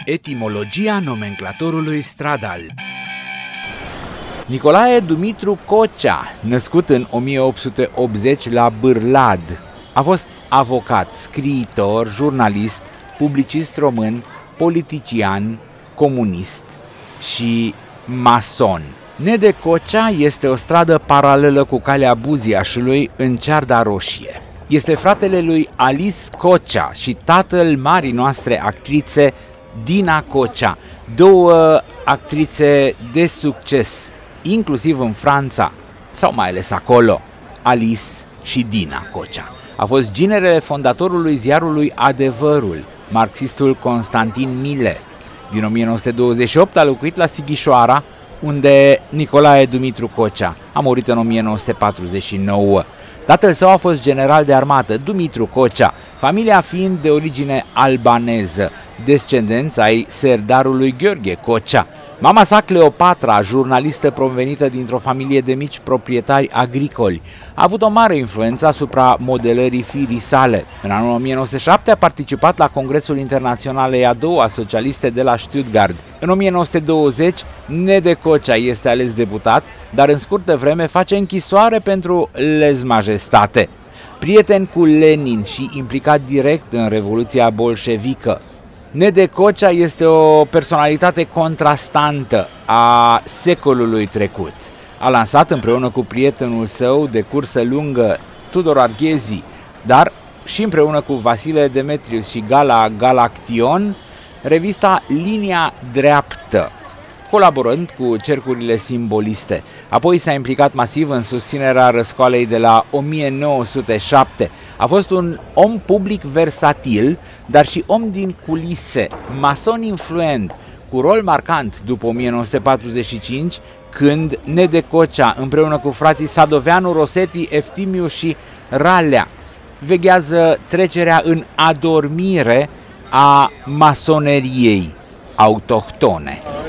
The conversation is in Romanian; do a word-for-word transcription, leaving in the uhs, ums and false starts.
Etimologia nomenclatorului stradal. Nicolae Dumitru Cocea, născut în o mie opt sute optzeci la Bârlad, a fost avocat, scriitor, jurnalist, publicist român, politician, comunist și mason. Nede Cocea este o stradă paralelă cu calea Buziașului în Cearda Roșie. Este fratele lui Alice Cocea și tatăl marii noastre actrițe Dina Cocea, două actrițe de succes, inclusiv în Franța, sau mai ales acolo, Alice și Dina Cocea. A fost ginerele fondatorului ziarului Adevărul, marxistul Constantin Mile. Din o mie nouă sute douăzeci și opt a locuit la Sighișoara, unde Nicolae Dumitru Cocea a murit în o mie nouă sute patruzeci și nouă. Tatăl său a fost general de armată, Dumitru Cocea, familia fiind de origine albaneză, descendenți ai serdarului Gheorghe Cocea. Mama sa, Cleopatra, jurnalistă provenită dintr-o familie de mici proprietari agricoli, a avut o mare influență asupra modelării firii sale. În anul o mie nouă sute șapte a participat la Congresul Internațional E A doua socialiste de la Stuttgart. În o mie nouă sute douăzeci, Nede Cocea este ales deputat, dar în scurtă vreme face închisoare pentru lez-majestate. Prieten cu Lenin și implicat direct în Revoluția bolșevică, Nede Cocea este o personalitate contrastantă a secolului trecut. A lansat împreună cu prietenul său de cursă lungă, Tudor Arghezi, dar și împreună cu Vasile Demetrius și Gala Galaction, revista Linia Dreaptă, colaborând cu cercurile simboliste. Apoi s-a implicat masiv în susținerea răscoalei de la o mie nouă sute șapte. A fost un om public versatil, dar și om din culise, mason influent, cu rol marcant după o mie nouă sute patruzeci și cinci, când Nede Cocea, împreună cu frații Sadoveanu, Rosetti, Eftimiu și Ralea, veghează trecerea în adormire a masoneriei autohtone.